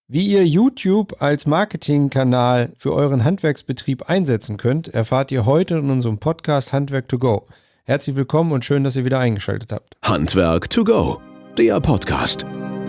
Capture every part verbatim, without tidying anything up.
Wie ihr YouTube als Marketingkanal für euren Handwerksbetrieb einsetzen könnt, erfahrt ihr heute in unserem Podcast Handwerk to go. Herzlich willkommen und schön, dass ihr wieder eingeschaltet habt. Handwerk to go, der Podcast.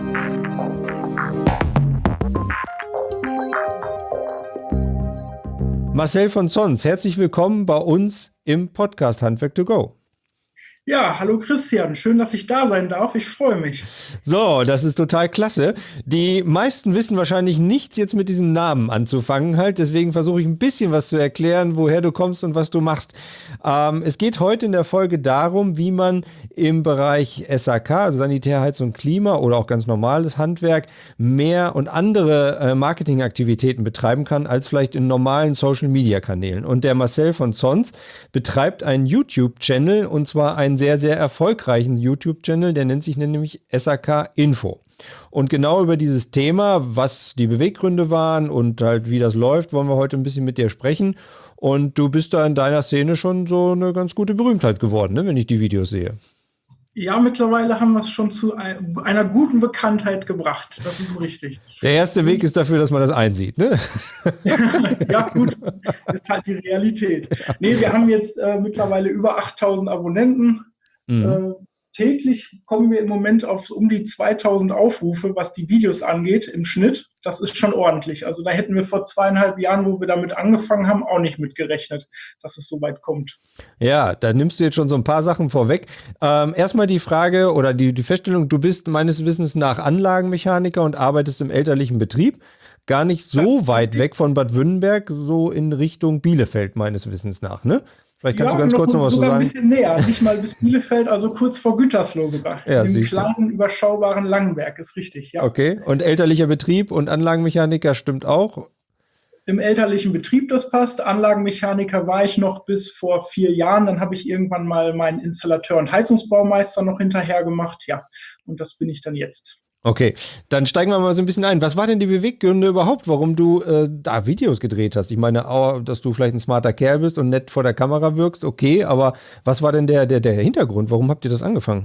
Marcel von Zons, herzlich willkommen bei uns im Podcast Handwerk to go. Ja, hallo Christian, schön, dass ich da sein darf. Ich freue mich. So, das ist total klasse. Die meisten wissen wahrscheinlich nichts jetzt mit diesem Namen anzufangen halt, deswegen versuche ich ein bisschen was zu erklären, woher du kommst und was du machst. Ähm, es geht heute in der Folge darum, wie man im Bereich S A K, also Sanitär, Heizung und Klima oder auch ganz normales Handwerk, mehr und andere äh, Marketingaktivitäten betreiben kann, als vielleicht in normalen Social-Media-Kanälen. Und der Marcel von Zons betreibt einen YouTube-Channel, und zwar einen sehr, sehr erfolgreichen YouTube-Channel, der nennt sich nämlich S A K Info. Und genau über dieses Thema, was die Beweggründe waren und halt wie das läuft, wollen wir heute ein bisschen mit dir sprechen. Und du bist da in deiner Szene schon so eine ganz gute Berühmtheit geworden, ne, wenn ich die Videos sehe. Ja, mittlerweile haben wir es schon zu ein, einer guten Bekanntheit gebracht. Das ist richtig. Der erste Weg ist dafür, dass man das einsieht, ne? Ja, gut. Das ist halt die Realität. Nee, wir haben jetzt äh, mittlerweile über achttausend Abonnenten. Mhm. Äh, täglich kommen wir im Moment auf um die zweitausend Aufrufe, was die Videos angeht, im Schnitt. Das ist schon ordentlich. Also da hätten wir vor zweieinhalb Jahren, wo wir damit angefangen haben, auch nicht mitgerechnet, dass es so weit kommt. Ja, da nimmst du jetzt schon so ein paar Sachen vorweg. Ähm, erstmal die Frage oder die, die Feststellung, du bist meines Wissens nach Anlagenmechaniker und arbeitest im elterlichen Betrieb. Gar nicht so ja. weit weg von Bad Wünnenberg, so in Richtung Bielefeld meines Wissens nach, ne? Vielleicht kannst ja, du ganz noch kurz noch was zu sagen. Ein bisschen näher, nicht mal bis Bielefeld, also kurz vor Gütersloh sogar. Ja, Im kleinen, überschaubaren Langenberg, ist richtig, ja. Okay, und elterlicher Betrieb und Anlagenmechaniker stimmt auch? Im elterlichen Betrieb, das passt. Anlagenmechaniker war ich noch bis vor vier Jahren. Dann habe ich irgendwann mal meinen Installateur und Heizungsbaumeister noch hinterher gemacht. Ja, und das bin ich dann jetzt. Okay, dann steigen wir mal so ein bisschen ein. Was war denn die Beweggründe überhaupt, warum du äh, da Videos gedreht hast? Ich meine, auch, dass du vielleicht ein smarter Kerl bist und nett vor der Kamera wirkst, okay, aber was war denn der, der, der Hintergrund? Warum habt ihr das angefangen?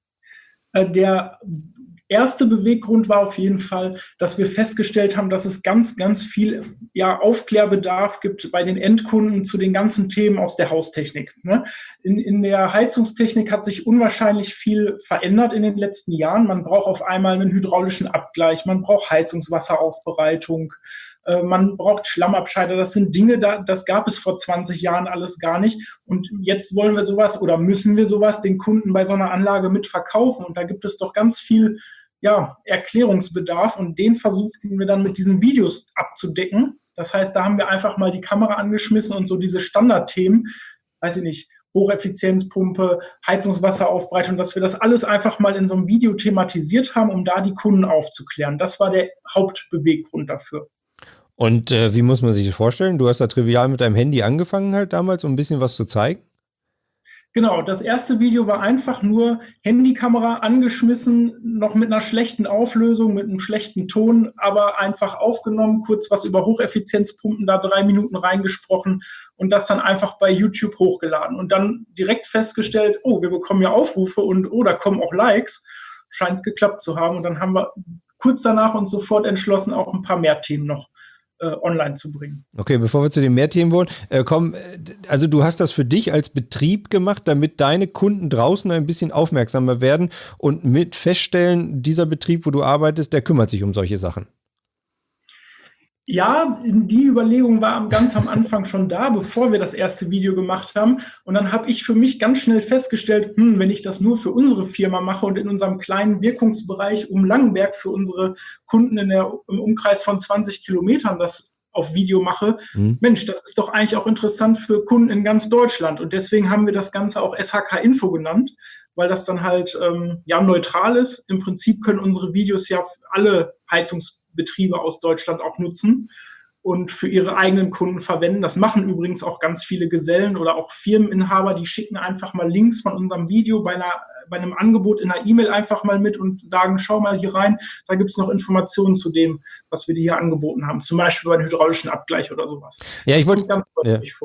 Äh, der erste Beweggrund war auf jeden Fall, dass wir festgestellt haben, dass es ganz, ganz viel ja, Aufklärbedarf gibt bei den Endkunden zu den ganzen Themen aus der Haustechnik. Ne? In, in der Heizungstechnik hat sich unwahrscheinlich viel verändert in den letzten Jahren. Man braucht auf einmal einen hydraulischen Abgleich, man braucht Heizungswasseraufbereitung, äh, man braucht Schlammabscheider. Das sind Dinge, da, das gab es vor zwanzig Jahren alles gar nicht. Und jetzt wollen wir sowas oder müssen wir sowas den Kunden bei so einer Anlage mit verkaufen. Und da gibt es doch ganz viel ja, Erklärungsbedarf, und den versuchten wir dann mit diesen Videos abzudecken. Das heißt, da haben wir einfach mal die Kamera angeschmissen und so diese Standardthemen, weiß ich nicht, Hocheffizienzpumpe, Heizungswasseraufbereitung, dass wir das alles einfach mal in so einem Video thematisiert haben, um da die Kunden aufzuklären. Das war der Hauptbeweggrund dafür. Und äh, wie muss man sich das vorstellen? Du hast da trivial mit deinem Handy angefangen halt damals, um ein bisschen was zu zeigen? Genau, das erste Video war einfach nur Handykamera angeschmissen, noch mit einer schlechten Auflösung, mit einem schlechten Ton, aber einfach aufgenommen, kurz was über Hocheffizienzpumpen, da drei Minuten reingesprochen und das dann einfach bei YouTube hochgeladen. Und dann direkt festgestellt, oh, wir bekommen ja Aufrufe und oh, da kommen auch Likes. Scheint geklappt zu haben. Und dann haben wir kurz danach uns sofort entschlossen, auch ein paar mehr Themen noch Äh, online zu bringen. Okay, bevor wir zu den mehr Themen wollen, äh, komm, also du hast das für dich als Betrieb gemacht, damit deine Kunden draußen ein bisschen aufmerksamer werden und mit feststellen, dieser Betrieb, wo du arbeitest, der kümmert sich um solche Sachen. Ja, die Überlegung war ganz am Anfang schon da, bevor wir das erste Video gemacht haben. Und dann habe ich für mich ganz schnell festgestellt, hm, wenn ich das nur für unsere Firma mache und in unserem kleinen Wirkungsbereich um Langenberg für unsere Kunden in der, im Umkreis von zwanzig Kilometern das auf Video mache, mhm. Mensch, das ist doch eigentlich auch interessant für Kunden in ganz Deutschland. Und deswegen haben wir das Ganze auch S H K Info genannt, weil das dann halt ähm, ja neutral ist. Im Prinzip können unsere Videos ja alle Heizungsbetriebe aus Deutschland auch nutzen und für ihre eigenen Kunden verwenden. Das machen übrigens auch ganz viele Gesellen oder auch Firmeninhaber, die schicken einfach mal Links von unserem Video bei, einer, bei einem Angebot in einer E-Mail einfach mal mit und sagen, schau mal hier rein, da gibt es noch Informationen zu dem, was wir dir hier angeboten haben. Zum Beispiel beim hydraulischen Abgleich oder sowas. Ja, ich wollte ganz deutlich ja. vor.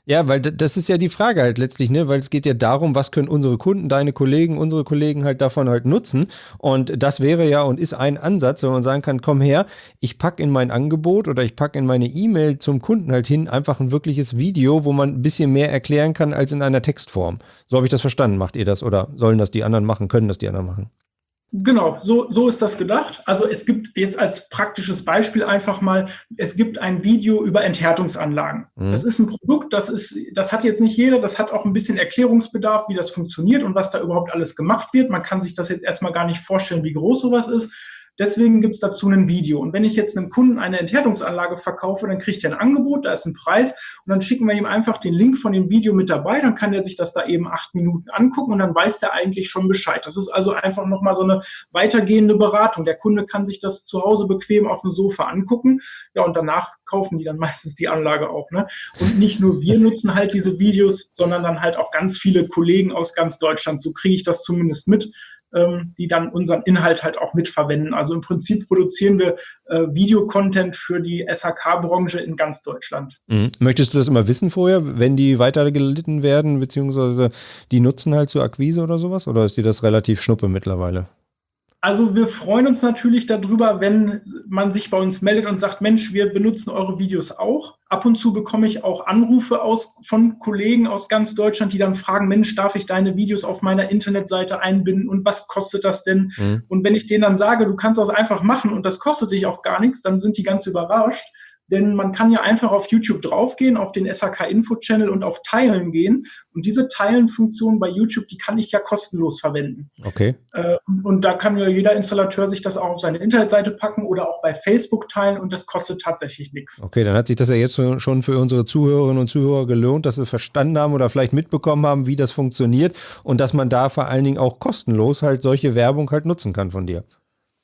Ja, weil das ist ja die Frage halt letztlich, ne, weil es geht ja darum, was können unsere Kunden, deine Kollegen, unsere Kollegen halt davon halt nutzen, und das wäre ja und ist ein Ansatz, wenn man sagen kann, komm her, ich packe in mein Angebot oder ich packe in meine E-Mail zum Kunden halt hin einfach ein wirkliches Video, wo man ein bisschen mehr erklären kann als in einer Textform. So habe ich das verstanden. Macht ihr das oder sollen das die anderen machen, können das die anderen machen? Genau, so, so ist das gedacht. Also es gibt jetzt als praktisches Beispiel einfach mal, es gibt ein Video über Enthärtungsanlagen. Mhm. Das ist ein Produkt, das ist, das hat jetzt nicht jeder, das hat auch ein bisschen Erklärungsbedarf, wie das funktioniert und was da überhaupt alles gemacht wird. Man kann sich das jetzt erstmal gar nicht vorstellen, wie groß sowas ist. Deswegen gibt es dazu ein Video. Und wenn ich jetzt einem Kunden eine Enthärtungsanlage verkaufe, dann kriegt er ein Angebot, da ist ein Preis und dann schicken wir ihm einfach den Link von dem Video mit dabei, dann kann er sich das da eben acht Minuten angucken und dann weiß der eigentlich schon Bescheid. Das ist also einfach nochmal so eine weitergehende Beratung. Der Kunde kann sich das zu Hause bequem auf dem Sofa angucken, ja, und danach kaufen die dann meistens die Anlage auch, ne? Und nicht nur wir nutzen halt diese Videos, sondern dann halt auch ganz viele Kollegen aus ganz Deutschland. So kriege ich das zumindest mit, die dann unseren Inhalt halt auch mitverwenden. Also im Prinzip produzieren wir äh, Videocontent für die S H K-Branche in ganz Deutschland. Mhm. Möchtest du das immer wissen vorher, wenn die weitergelitten werden, beziehungsweise die nutzen halt zur Akquise oder sowas? Oder ist dir das relativ schnuppe mittlerweile? Also wir freuen uns natürlich darüber, wenn man sich bei uns meldet und sagt, Mensch, wir benutzen eure Videos auch. Ab und zu bekomme ich auch Anrufe aus, von Kollegen aus ganz Deutschland, die dann fragen, Mensch, darf ich deine Videos auf meiner Internetseite einbinden und was kostet das denn? Mhm. Und wenn ich denen dann sage, du kannst das einfach machen und das kostet dich auch gar nichts, dann sind die ganz überrascht. Denn man kann ja einfach auf YouTube draufgehen, auf den S H K-Info-Channel und auf Teilen gehen. Und diese Teilen-Funktion bei YouTube, die kann ich ja kostenlos verwenden. Okay. Äh, und, und da kann ja jeder Installateur sich das auch auf seine Internetseite packen oder auch bei Facebook teilen und das kostet tatsächlich nichts. Okay, dann hat sich das ja jetzt schon für unsere Zuhörerinnen und Zuhörer gelohnt, dass sie verstanden haben oder vielleicht mitbekommen haben, wie das funktioniert und dass man da vor allen Dingen auch kostenlos halt solche Werbung halt nutzen kann von dir.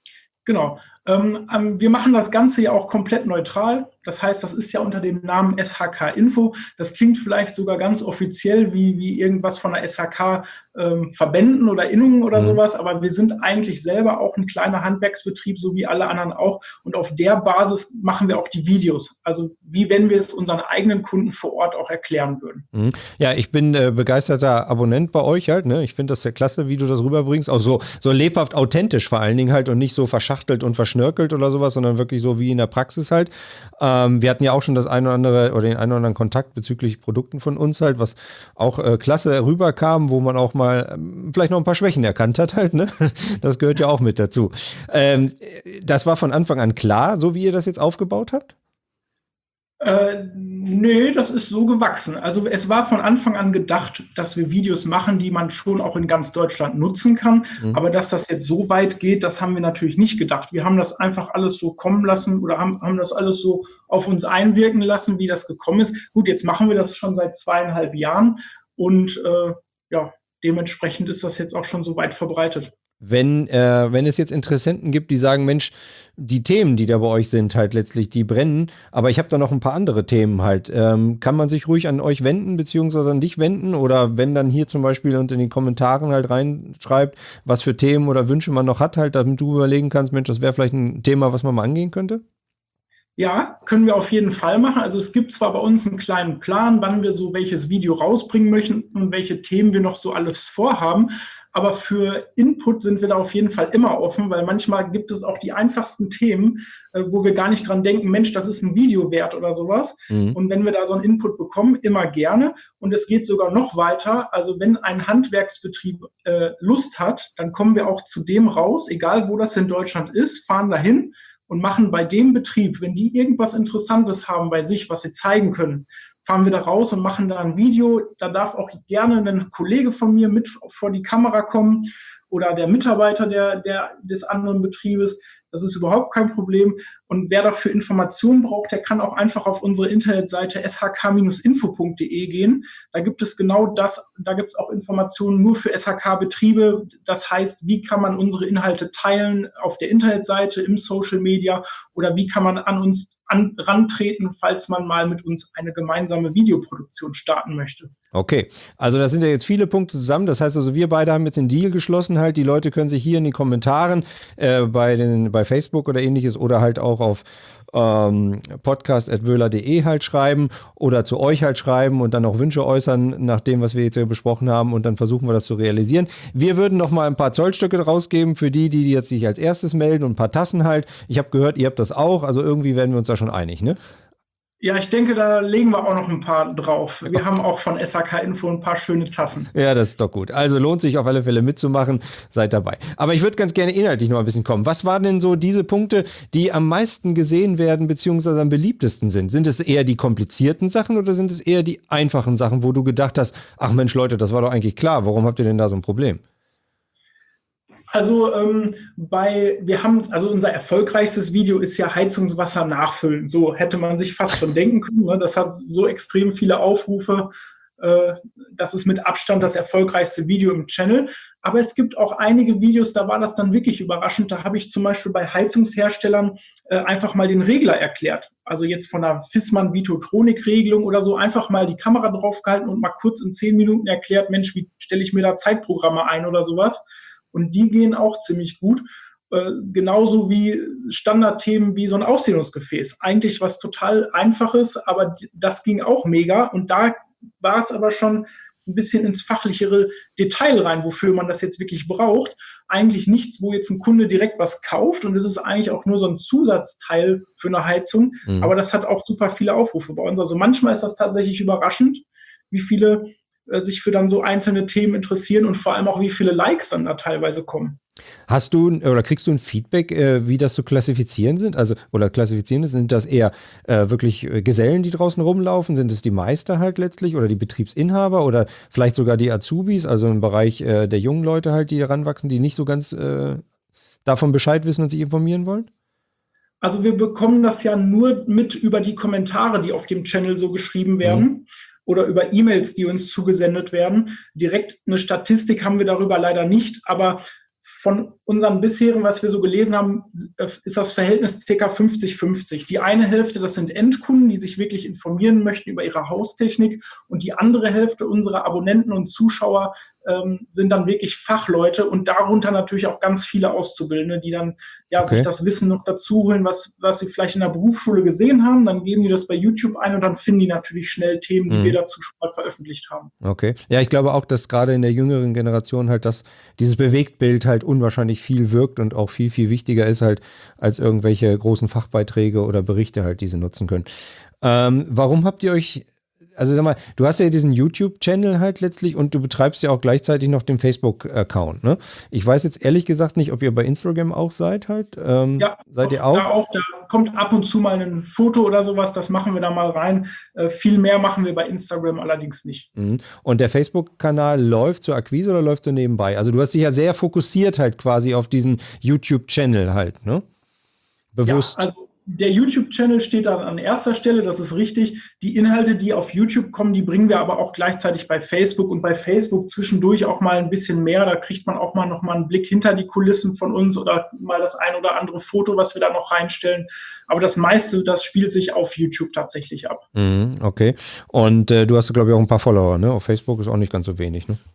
Genau. Ähm, wir machen das Ganze ja auch komplett neutral. Das heißt, das ist ja unter dem Namen S H K-Info. Das klingt vielleicht sogar ganz offiziell wie, wie irgendwas von der S H K ähm, Verbänden oder Innungen oder mhm. sowas. Aber wir sind eigentlich selber auch ein kleiner Handwerksbetrieb, so wie alle anderen auch. Und auf der Basis machen wir auch die Videos. Also wie wenn wir es unseren eigenen Kunden vor Ort auch erklären würden. Mhm. Ja, ich bin äh, begeisterter Abonnent bei euch halt. Ne? Ich finde das ja klasse, wie du das rüberbringst. Auch so, so lebhaft authentisch vor allen Dingen halt und nicht so verschachtelt und verschnörkelt oder sowas, sondern wirklich so wie in der Praxis halt. Ähm, wir hatten ja auch schon das eine oder andere oder den einen oder anderen Kontakt bezüglich Produkten von uns halt, was auch äh, klasse rüberkam, wo man auch mal ähm, vielleicht noch ein paar Schwächen erkannt hat halt, ne? Das gehört ja auch mit dazu. Ähm, das war von Anfang an klar, so wie ihr das jetzt aufgebaut habt? Äh, nee, das ist so gewachsen. Also es war von Anfang an gedacht, dass wir Videos machen, die man schon auch in ganz Deutschland nutzen kann. Mhm. Aber dass das jetzt so weit geht, das haben wir natürlich nicht gedacht. Wir haben das einfach alles so kommen lassen oder haben, haben das alles so auf uns einwirken lassen, wie das gekommen ist. Gut, jetzt machen wir das schon seit zweieinhalb Jahren und äh, ja, dementsprechend ist das jetzt auch schon so weit verbreitet. Wenn, äh, wenn es jetzt Interessenten gibt, die sagen, Mensch, die Themen, die da bei euch sind, halt letztlich, die brennen, aber ich habe da noch ein paar andere Themen halt. Ähm, kann man sich ruhig an euch wenden, beziehungsweise an dich wenden? Oder wenn dann hier zum Beispiel unter den Kommentaren halt reinschreibt, was für Themen oder Wünsche man noch hat, halt, damit du überlegen kannst, Mensch, das wäre vielleicht ein Thema, was man mal angehen könnte? Ja, können wir auf jeden Fall machen. Also es gibt zwar bei uns einen kleinen Plan, wann wir so welches Video rausbringen möchten und welche Themen wir noch so alles vorhaben. Aber für Input sind wir da auf jeden Fall immer offen, weil manchmal gibt es auch die einfachsten Themen, wo wir gar nicht dran denken, Mensch, das ist ein Video wert oder sowas. Mhm. Und wenn wir da so einen Input bekommen, immer gerne. Und es geht sogar noch weiter. Also wenn ein Handwerksbetrieb äh, Lust hat, dann kommen wir auch zu dem raus, egal wo das in Deutschland ist, fahren dahin und machen bei dem Betrieb, wenn die irgendwas Interessantes haben bei sich, was sie zeigen können, fahren wir da raus und machen da ein Video. Da darf auch gerne ein Kollege von mir mit vor die Kamera kommen oder der Mitarbeiter der, der, des anderen Betriebes. Das ist überhaupt kein Problem. Und wer dafür Informationen braucht, der kann auch einfach auf unsere Internetseite s h k Bindestrich info punkt d e gehen. Da gibt es genau das, da gibt es auch Informationen nur für S H K-Betriebe. Das heißt, wie kann man unsere Inhalte teilen auf der Internetseite, im Social Media oder wie kann man an uns an, rantreten, falls man mal mit uns eine gemeinsame Videoproduktion starten möchte. Okay, also das sind ja jetzt viele Punkte zusammen. Das heißt also, wir beide haben jetzt den Deal geschlossen halt. Die Leute können sich hier in den Kommentaren äh, bei, den, bei Facebook oder ähnliches oder halt auch auf ähm, podcast at wöhler punkt de halt schreiben oder zu euch halt schreiben und dann auch Wünsche äußern nach dem, was wir jetzt hier besprochen haben und dann versuchen wir das zu realisieren. Wir würden noch mal ein paar Zollstöcke rausgeben für die, die jetzt sich als erstes melden und ein paar Tassen halt. Ich habe gehört, ihr habt das auch, also irgendwie werden wir uns da schon einig, ne? Ja, ich denke, da legen wir auch noch ein paar drauf. Wir haben auch von S A K Info ein paar schöne Tassen. Ja, das ist doch gut. Also lohnt sich auf alle Fälle mitzumachen. Seid dabei. Aber ich würde ganz gerne inhaltlich noch ein bisschen kommen. Was waren denn so diese Punkte, die am meisten gesehen werden, beziehungsweise am beliebtesten sind? Sind es eher die komplizierten Sachen oder sind es eher die einfachen Sachen, wo du gedacht hast, ach Mensch Leute, das war doch eigentlich klar. Warum habt ihr denn da so ein Problem? Also ähm, bei, wir haben, also unser erfolgreichstes Video ist ja Heizungswasser nachfüllen. So hätte man sich fast schon denken können. Ne? Das hat so extrem viele Aufrufe. Äh, das ist mit Abstand das erfolgreichste Video im Channel. Aber es gibt auch einige Videos, da war das dann wirklich überraschend. Da habe ich zum Beispiel bei Heizungsherstellern äh, einfach mal den Regler erklärt. Also jetzt von der Fissmann Vitotronic-Regelung oder so einfach mal die Kamera draufgehalten und mal kurz in zehn Minuten erklärt, Mensch, wie stelle ich mir da Zeitprogramme ein oder sowas. Und die gehen auch ziemlich gut. Äh, genauso wie Standardthemen wie so ein Ausdehnungsgefäß. Eigentlich was total Einfaches, aber das ging auch mega. Und da war es aber schon ein bisschen ins fachlichere Detail rein, wofür man das jetzt wirklich braucht. Eigentlich nichts, wo jetzt ein Kunde direkt was kauft. Und es ist eigentlich auch nur so ein Zusatzteil für eine Heizung. Mhm. Aber das hat auch super viele Aufrufe bei uns. Also manchmal ist das tatsächlich überraschend, wie viele sich für dann so einzelne Themen interessieren und vor allem auch, wie viele Likes dann da teilweise kommen. Hast du oder kriegst du ein Feedback, äh, wie das zu klassifizieren sind? Also, oder klassifizieren ist, sind das eher äh, wirklich Gesellen, die draußen rumlaufen? Sind es die Meister halt letztlich oder die Betriebsinhaber oder vielleicht sogar die Azubis, also im Bereich äh, der jungen Leute halt, die heranwachsen, die nicht so ganz äh, davon Bescheid wissen und sich informieren wollen? Also wir bekommen das ja nur mit über die Kommentare, die auf dem Channel so geschrieben werden. Mhm. Oder über E-Mails, die uns zugesendet werden. Direkt eine Statistik haben wir darüber leider nicht, aber von unseren bisherigen, was wir so gelesen haben, ist das Verhältnis ca. fünfzig fünfzig. Die eine Hälfte, das sind Endkunden, die sich wirklich informieren möchten über ihre Haustechnik und die andere Hälfte unserer Abonnenten und Zuschauer ähm, sind dann wirklich Fachleute und darunter natürlich auch ganz viele Auszubildende, die dann ja okay. sich das Wissen noch dazu holen, was, was sie vielleicht in der Berufsschule gesehen haben. Dann geben die das bei YouTube ein und dann finden die natürlich schnell Themen, die mhm. wir dazu schon mal veröffentlicht haben. Okay. Ja, ich glaube auch, dass gerade in der jüngeren Generation halt das, dieses Bewegtbild halt unwahrscheinlich viel wirkt und auch viel, viel wichtiger ist halt als irgendwelche großen Fachbeiträge oder Berichte halt, die sie nutzen können. Ähm, warum habt ihr euch, also sag mal, du hast ja diesen YouTube-Channel halt letztlich und du betreibst ja auch gleichzeitig noch den Facebook-Account, ne? Ich weiß jetzt ehrlich gesagt nicht, ob ihr bei Instagram auch seid halt. Ähm, ja, seid ihr auch? Da auch? Da kommt ab und zu mal ein Foto oder sowas, das machen wir da mal rein. Äh, viel mehr machen wir bei Instagram allerdings nicht. Mhm. Und der Facebook-Kanal läuft zur Akquise oder läuft so nebenbei? Also du hast dich ja sehr fokussiert halt quasi auf diesen YouTube-Channel halt, ne? Bewusst. Ja, also der YouTube-Channel steht dann an erster Stelle, das ist richtig. Die Inhalte, die auf YouTube kommen, die bringen wir aber auch gleichzeitig bei Facebook und bei Facebook zwischendurch auch mal ein bisschen mehr. Da kriegt man auch mal noch mal einen Blick hinter die Kulissen von uns oder mal das ein oder andere Foto, was wir da noch reinstellen. Aber das meiste, das spielt sich auf YouTube tatsächlich ab. Mhm, okay. Und äh, du hast, glaube ich, auch ein paar Follower, ne? Auf Facebook ist auch nicht ganz so wenig, ne?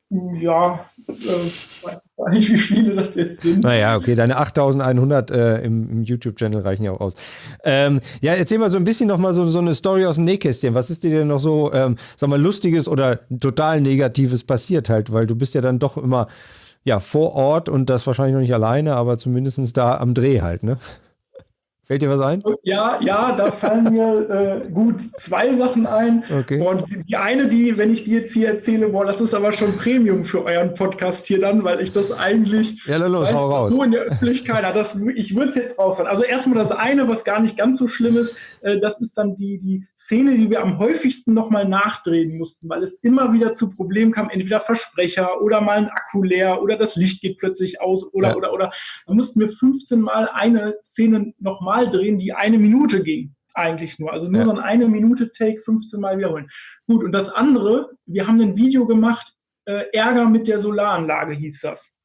Ja, äh, ich weiß nicht, wie viele das jetzt sind. Naja, okay, deine achttausendeinhundert äh, im, im YouTube-Channel reichen ja auch aus. Ähm, ja, erzähl mal so ein bisschen nochmal so, so eine Story aus dem Nähkästchen. Was ist dir denn noch so, ähm, sag mal, Lustiges oder total Negatives passiert halt? Weil du bist ja dann doch immer ja, vor Ort und das wahrscheinlich noch nicht alleine, aber zumindest da am Dreh halt, ne? Fällt dir was ein? Ja, ja, da fallen mir äh, gut zwei Sachen ein. Okay. Und die eine, die, wenn ich die jetzt hier erzähle, boah, das ist aber schon Premium für euren Podcast hier dann, weil ich das eigentlich ja, los, weiß, hau raus. so in der Öffentlichkeit, das, ich würde es jetzt raushauen. Also erstmal das eine, was gar nicht ganz so schlimm ist, äh, das ist dann die, die Szene, die wir am häufigsten nochmal nachdrehen mussten, weil es immer wieder zu Problemen kam, entweder Versprecher oder mal ein Akku leer oder das Licht geht plötzlich aus oder, ja. oder, oder. Da mussten wir fünfzehn Mal eine Szene nochmal drehen, die eine Minute ging, eigentlich nur. Also nur ja. so ein eine Minute Take fünfzehn Mal wiederholen. Gut, und das andere, wir haben ein Video gemacht, äh, Ärger mit der Solaranlage hieß das.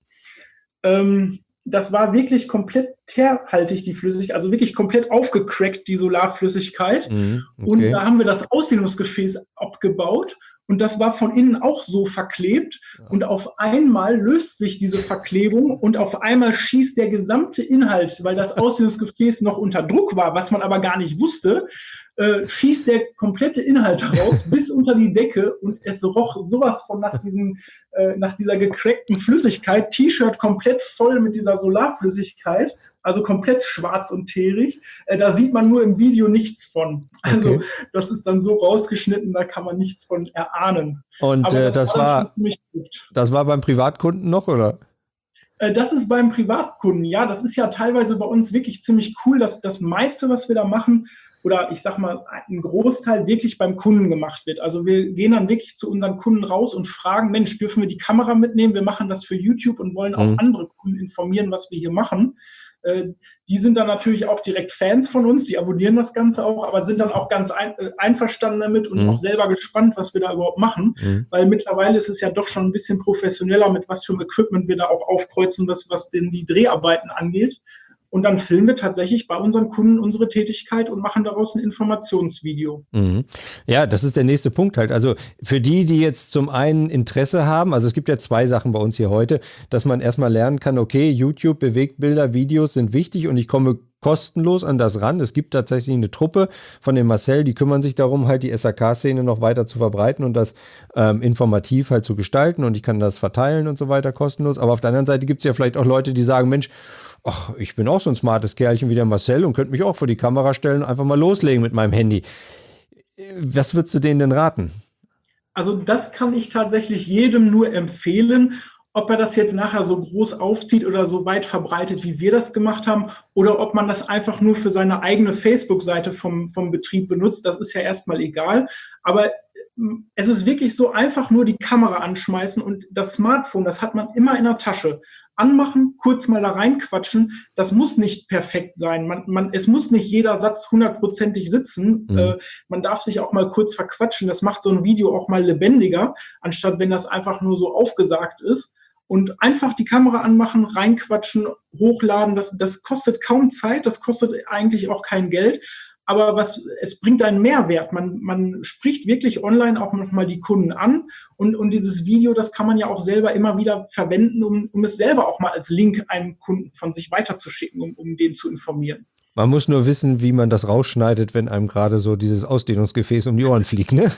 Ähm, das war wirklich komplett teerhaltig, die Flüssigkeit, also wirklich komplett aufgecrackt, die Solarflüssigkeit. Mhm, okay. Und da haben wir das Ausdehnungsgefäß abgebaut und das war von innen auch so verklebt und auf einmal löst sich diese Verklebung und auf einmal schießt der gesamte Inhalt, weil das Ausdehnungsgefäß noch unter Druck war, was man aber gar nicht wusste, äh, schießt der komplette Inhalt raus bis unter die Decke und es roch sowas von nach, diesen, äh, nach dieser gecrackten Flüssigkeit, T-Shirt komplett voll mit dieser Solarflüssigkeit. Also komplett schwarz und teerig. Äh, da sieht man nur im Video nichts von. Also okay. Das ist dann so rausgeschnitten, da kann man nichts von erahnen. Und Aber das, äh, das, war, war das war beim Privatkunden noch, oder? Äh, das ist beim Privatkunden, ja. Das ist ja teilweise bei uns wirklich ziemlich cool, dass das meiste, was wir da machen, oder ich sag mal, ein Großteil wirklich beim Kunden gemacht wird. Also wir gehen dann wirklich zu unseren Kunden raus und fragen, Mensch, dürfen wir die Kamera mitnehmen? Wir machen das für YouTube und wollen auch mhm. andere Kunden informieren, was wir hier machen. Äh, die sind dann natürlich auch direkt Fans von uns, die abonnieren das Ganze auch, aber sind dann auch ganz ein, äh, einverstanden damit und mhm. auch selber gespannt, was wir da überhaupt machen, mhm. weil mittlerweile ist es ja doch schon ein bisschen professioneller, mit was für einem Equipment wir da auch aufkreuzen, was, was denn die Dreharbeiten angeht. Und dann filmen wir tatsächlich bei unseren Kunden unsere Tätigkeit und machen daraus ein Informationsvideo. Mhm. Ja, das ist der nächste Punkt halt. Also für die, die jetzt zum einen Interesse haben, also es gibt ja zwei Sachen bei uns hier heute, dass man erstmal lernen kann, okay, YouTube, Bewegtbilder, Videos sind wichtig und ich komme kostenlos an das ran. Es gibt tatsächlich eine Truppe von dem Marcel, die kümmern sich darum, halt die S A K-Szene noch weiter zu verbreiten und das ähm, informativ halt zu gestalten und ich kann das verteilen und so weiter kostenlos. Aber auf der anderen Seite gibt es ja vielleicht auch Leute, die sagen, Mensch, ach, ich bin auch so ein smartes Kerlchen wie der Marcel und könnte mich auch vor die Kamera stellen und einfach mal loslegen mit meinem Handy. Was würdest du denen denn raten? Also das kann ich tatsächlich jedem nur empfehlen, ob er das jetzt nachher so groß aufzieht oder so weit verbreitet, wie wir das gemacht haben, oder ob man das einfach nur für seine eigene Facebook-Seite vom, vom Betrieb benutzt, das ist ja erstmal egal. Aber es ist wirklich so, einfach nur die Kamera anschmeißen und das Smartphone, das hat man immer in der Tasche. Anmachen, kurz mal da reinquatschen, das muss nicht perfekt sein. Man, man, es muss nicht jeder Satz hundertprozentig sitzen. Mhm. Äh, man darf sich auch mal kurz verquatschen. Das macht so ein Video auch mal lebendiger, anstatt wenn das einfach nur so aufgesagt ist. Und einfach die Kamera anmachen, reinquatschen, hochladen, das, das kostet kaum Zeit, das kostet eigentlich auch kein Geld. Aber was, es bringt einen Mehrwert. Man, man spricht wirklich online auch nochmal die Kunden an und, und dieses Video, das kann man ja auch selber immer wieder verwenden, um, um es selber auch mal als Link einem Kunden von sich weiterzuschicken, um, um den zu informieren. Man muss nur wissen, wie man das rausschneidet, wenn einem gerade so dieses Ausdehnungsgefäß um die Ohren fliegt, ne?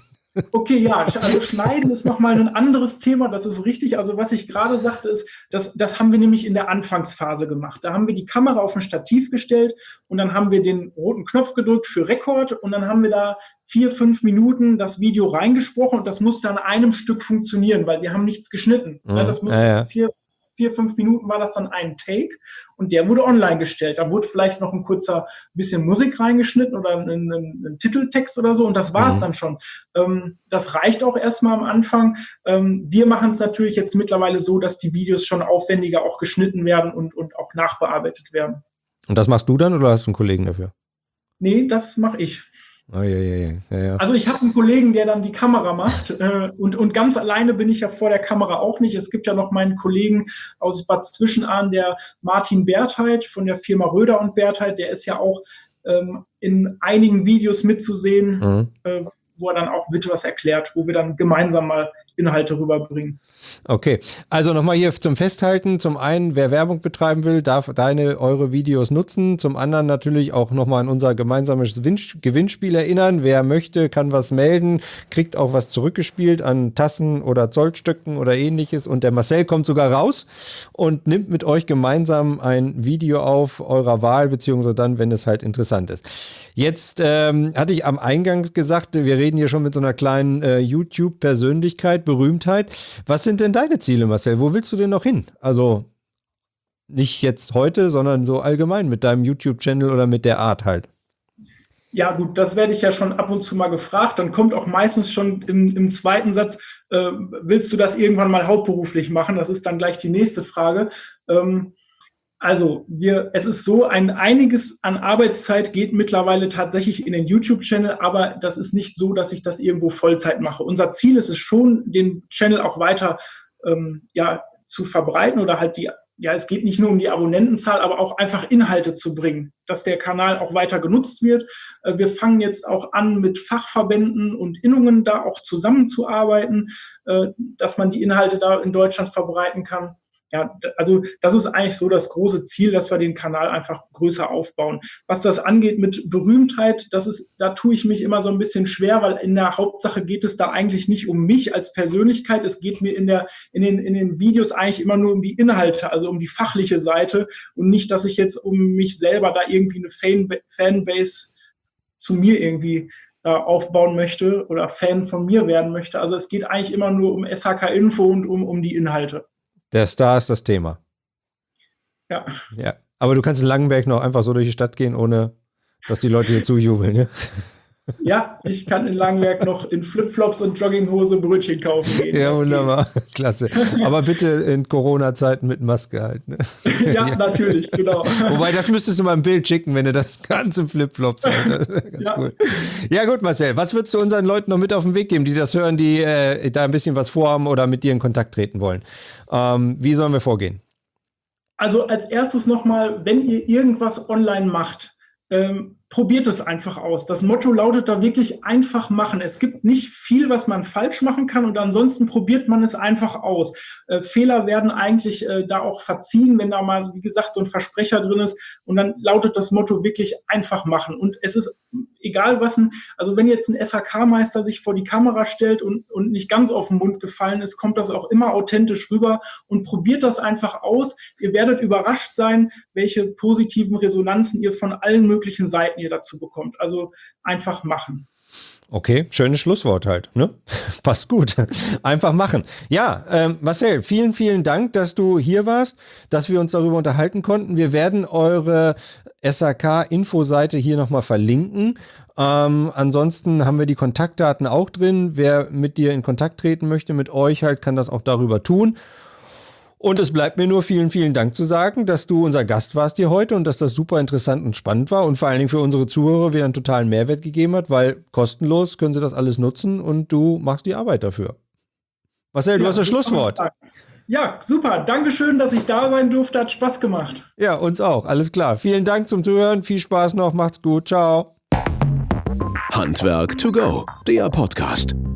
Okay, ja, also Schneiden ist nochmal ein anderes Thema, das ist richtig. Also was ich gerade sagte, ist, das, das haben wir nämlich in der Anfangsphase gemacht. Da haben wir die Kamera auf ein Stativ gestellt und dann haben wir den roten Knopf gedrückt für Rekord und dann haben wir da vier, fünf Minuten das Video reingesprochen und das musste an einem Stück funktionieren, weil wir haben nichts geschnitten. Mhm. Das musste ja, ja. vier, vier, fünf Minuten war das dann ein Take und der wurde online gestellt. Da wurde vielleicht noch ein kurzer bisschen Musik reingeschnitten oder ein, ein, ein Titeltext oder so und das war es mhm. dann schon. Ähm, das reicht auch erstmal am Anfang. Ähm, wir machen es natürlich jetzt mittlerweile so, dass die Videos schon aufwendiger auch geschnitten werden und, und auch nachbearbeitet werden. Und das machst du dann oder hast du einen Kollegen dafür? Nee, das mache ich. Oh, ja, ja, ja, ja. Also ich habe einen Kollegen, der dann die Kamera macht äh, und, und ganz alleine bin ich ja vor der Kamera auch nicht. Es gibt ja noch meinen Kollegen aus Bad Zwischenahn, der Martin Bertheit von der Firma Röder und Bertheit, der ist ja auch ähm, in einigen Videos mitzusehen, mhm. äh, wo er dann auch etwas erklärt, wo wir dann gemeinsam mal Inhalte rüberbringen. Okay, also nochmal hier zum Festhalten. Zum einen, wer Werbung betreiben will, darf deine, eure Videos nutzen. Zum anderen natürlich auch nochmal an unser gemeinsames Gewinnspiel erinnern. Wer möchte, kann was melden, kriegt auch was zurückgespielt an Tassen oder Zollstöcken oder ähnliches. Und der Marcel kommt sogar raus und nimmt mit euch gemeinsam ein Video auf eurer Wahl, beziehungsweise dann, wenn es halt interessant ist. Jetzt ähm, hatte ich am Eingang gesagt, wir reden hier schon mit so einer kleinen äh, YouTube-Persönlichkeit, Berühmtheit. Was sind denn deine Ziele, Marcel? Wo willst du denn noch hin? Also nicht jetzt heute, sondern so allgemein mit deinem YouTube-Channel oder mit der Art halt. Ja gut, das werde ich ja schon ab und zu mal gefragt. Dann kommt auch meistens schon im, im zweiten Satz, äh, willst du das irgendwann mal hauptberuflich machen? Das ist dann gleich die nächste Frage. Ähm, Also, wir, es ist so, ein einiges an Arbeitszeit geht mittlerweile tatsächlich in den YouTube-Channel, aber das ist nicht so, dass ich das irgendwo Vollzeit mache. Unser Ziel ist es schon, den Channel auch weiter ähm, ja, zu verbreiten oder halt die ja, es geht nicht nur um die Abonnentenzahl, aber auch einfach Inhalte zu bringen, dass der Kanal auch weiter genutzt wird. Äh, wir fangen jetzt auch an, mit Fachverbänden und Innungen da auch zusammenzuarbeiten, äh, dass man die Inhalte da in Deutschland verbreiten kann. Ja, also das ist eigentlich so das große Ziel, dass wir den Kanal einfach größer aufbauen. Was das angeht mit Berühmtheit, das ist, da tue ich mich immer so ein bisschen schwer, weil in der Hauptsache geht es da eigentlich nicht um mich als Persönlichkeit. Es geht mir in der, in den, in den Videos eigentlich immer nur um die Inhalte, also um die fachliche Seite und nicht, dass ich jetzt um mich selber da irgendwie eine Fan, Fanbase zu mir irgendwie äh, aufbauen möchte oder Fan von mir werden möchte. Also es geht eigentlich immer nur um S H K-Info und um, um die Inhalte. Der Star ist das Thema. Ja. Ja. Aber du kannst in Langenberg noch einfach so durch die Stadt gehen, ohne dass die Leute dir zujubeln, ja? Ja, ich kann in Langenberg noch in Flipflops und Jogginghose Brötchen kaufen gehen. Ja, Das wunderbar. Geht. Klasse. Aber bitte in Corona-Zeiten mit Maske halt. Ne? Ja, ja, natürlich, genau. Wobei, das müsstest du mal ein Bild schicken, wenn du das ganze Flipflops halt. Ganz ja. Cool. Ja gut, Marcel, was würdest du unseren Leuten noch mit auf den Weg geben, die das hören, die äh, da ein bisschen was vorhaben oder mit dir in Kontakt treten wollen? Ähm, wie sollen wir vorgehen? Also als erstes nochmal, wenn ihr irgendwas online macht, ähm, probiert es einfach aus. Das Motto lautet da wirklich einfach machen. Es gibt nicht viel, was man falsch machen kann und ansonsten probiert man es einfach aus. Äh, Fehler werden eigentlich äh, da auch verziehen, wenn da mal, wie gesagt, so ein Versprecher drin ist und dann lautet das Motto wirklich einfach machen. Und es ist egal was, ein, also wenn jetzt ein S H K-Meister sich vor die Kamera stellt und, und nicht ganz auf den Mund gefallen ist, kommt das auch immer authentisch rüber und probiert das einfach aus. Ihr werdet überrascht sein, welche positiven Resonanzen ihr von allen möglichen Seiten ihr dazu bekommt. Also einfach machen. Okay, schönes Schlusswort halt, ne? Passt gut. Einfach machen. Ja, ähm, Marcel, vielen, vielen Dank, dass du hier warst, dass wir uns darüber unterhalten konnten. Wir werden eure S H K-Infoseite hier nochmal verlinken. Ähm, ansonsten haben wir die Kontaktdaten auch drin. Wer mit dir in Kontakt treten möchte, mit euch halt, kann das auch darüber tun. Und es bleibt mir nur vielen, vielen Dank zu sagen, dass du unser Gast warst hier heute und dass das super interessant und spannend war und vor allen Dingen für unsere Zuhörer wieder einen totalen Mehrwert gegeben hat, weil kostenlos können sie das alles nutzen und du machst die Arbeit dafür. Marcel, du ja, hast das Schlusswort. Ja, super. Dankeschön, dass ich da sein durfte. Hat Spaß gemacht. Ja, uns auch. Alles klar. Vielen Dank zum Zuhören. Viel Spaß noch. Macht's gut. Ciao. Handwerk to go, der Podcast.